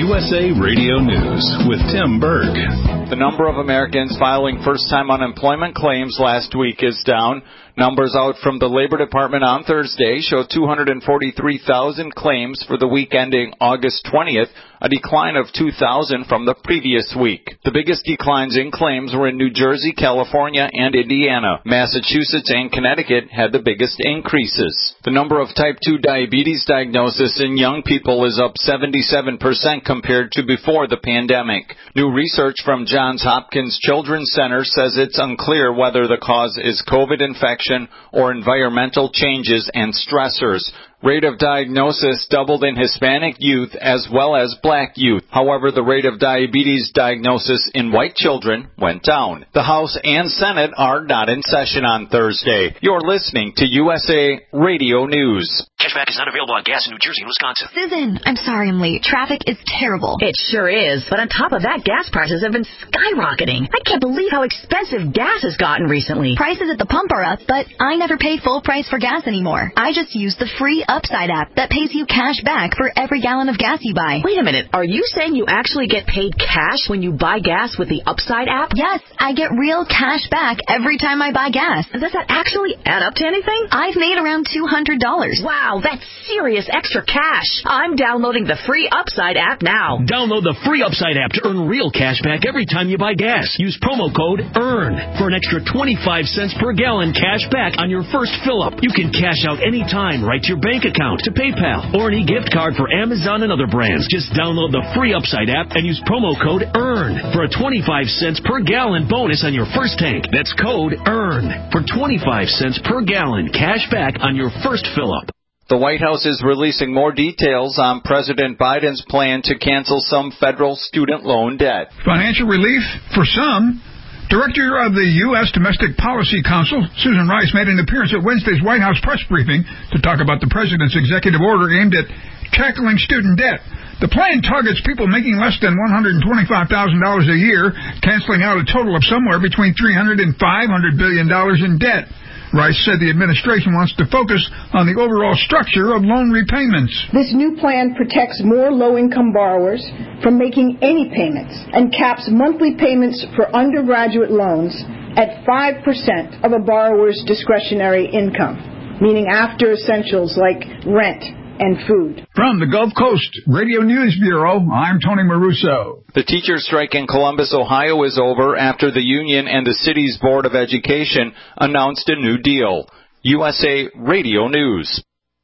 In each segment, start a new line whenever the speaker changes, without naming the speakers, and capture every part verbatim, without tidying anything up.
U S A Radio News with Tim Berg.
The number of Americans filing first-time unemployment claims last week is down. Numbers out from the Labor Department on Thursday show two hundred forty-three thousand claims for the week ending August twentieth, a decline of two thousand from the previous week. The biggest declines in claims were in New Jersey, California, and Indiana. Massachusetts and Connecticut had the biggest increases. The number of type two diabetes diagnosis in young people is up seventy-seven percent compared to before the pandemic. New research from Johns Hopkins Children's Center says it's unclear whether the cause is COVID infection or environmental changes and stressors. Rate of diagnosis doubled in Hispanic youth as well as black youth. However, the rate of diabetes diagnosis in white children went down. The House and Senate are not in session on Thursday. You're listening to U S A Radio News.
Cashback is not available on gas in New Jersey and Wisconsin.
Susan, I'm sorry I'm late. Traffic is terrible.
It sure is. But on top of that, gas prices have been skyrocketing. I can't believe how expensive gas has gotten recently.
Prices at the pump are up, but I never pay full price for gas anymore. I just use the free Upside app that pays you cash back for every gallon of gas you buy.
Wait a minute. Are you saying you actually get paid cash when you buy gas with the Upside app?
Yes, I get real cash back every time I buy gas.
Does that actually add up to anything?
I've made around two hundred dollars.
Wow, that's serious extra cash. I'm downloading the free Upside app now.
Download the free Upside app to earn real cash back every time you buy gas. Use promo code EARN for an extra twenty-five cents per gallon cash back on your first fill-up. You can cash out anytime right to your bank account, to PayPal, or any gift card for Amazon and other brands. Just download the free Upside app and use promo code EARN for a twenty-five cents per gallon bonus on your first tank. That's code EARN for twenty-five cents per gallon cash back on your first fill-up.
The White House is releasing more details on President Biden's plan to cancel some federal student loan debt.
Financial relief for some. Director of the U S Domestic Policy Council, Susan Rice, made an appearance at Wednesday's White House press briefing to talk about the president's executive order aimed at tackling student debt. The plan targets people making less than one hundred twenty-five thousand dollars a year, canceling out a total of somewhere between three hundred and five hundred billion dollars in debt. Rice said the administration wants to focus on the overall structure of loan repayments.
This new plan protects more low-income borrowers from making any payments and caps monthly payments for undergraduate loans at five percent of a borrower's discretionary income, meaning after essentials like rent and food.
From the Gulf Coast Radio News Bureau, I'm Tony Maruso.
The teacher strike in Columbus, Ohio is over after the union and the city's Board of Education announced a new deal. U S A Radio News.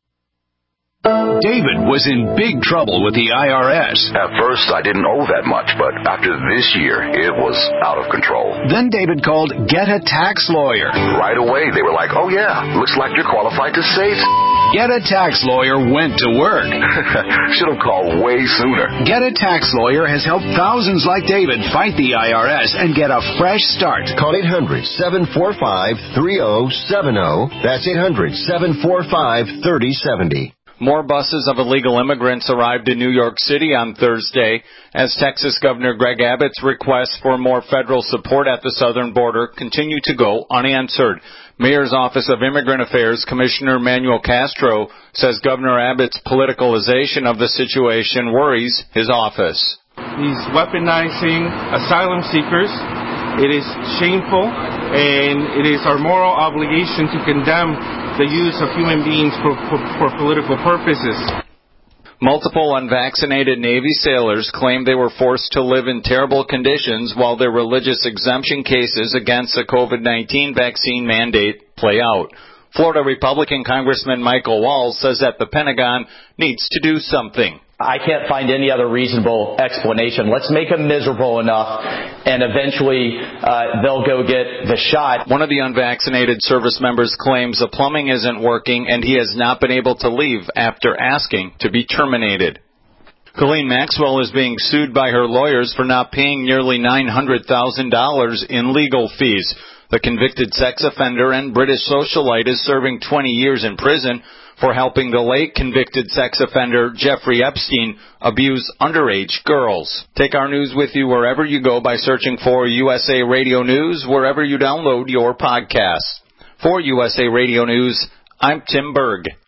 David was in big trouble with the I R S.
At first, I didn't owe that much, but after this year, it was out of control.
Then David called Get a Tax Lawyer.
Right away, they were like, oh yeah, looks like you're qualified to save.
Get a Tax Lawyer went to work.
Should have called way sooner.
Get a Tax Lawyer has helped thousands like David fight the I R S and get a fresh start.
Call eight hundred, seven four five, three oh seven oh. That's eight hundred, seven four five, three oh seven oh.
More buses of illegal immigrants arrived in New York City on Thursday as Texas Governor Greg Abbott's requests for more federal support at the southern border continue to go unanswered. Mayor's Office of Immigrant Affairs Commissioner Manuel Castro says Governor Abbott's politicalization of the situation worries his office.
He's weaponizing asylum seekers. It is shameful, and it is our moral obligation to condemn the use of human beings for, for, for political purposes.
Multiple unvaccinated Navy sailors claim they were forced to live in terrible conditions while their religious exemption cases against the COVID nineteen vaccine mandate play out. Florida Republican Congressman Michael Walz says that the Pentagon needs to do something.
I can't find any other reasonable explanation. Let's make them miserable enough, and eventually uh, they'll go get the shot.
One of the unvaccinated service members claims the plumbing isn't working, and he has not been able to leave after asking to be terminated. Colleen Maxwell is being sued by her lawyers for not paying nearly nine hundred thousand dollars in legal fees. The convicted sex offender and British socialite is serving twenty years in prison for helping the late convicted sex offender Jeffrey Epstein abuse underage girls. Take our news with you wherever you go by searching for U S A Radio News, wherever you download your podcasts. For U S A Radio News, I'm Tim Berg.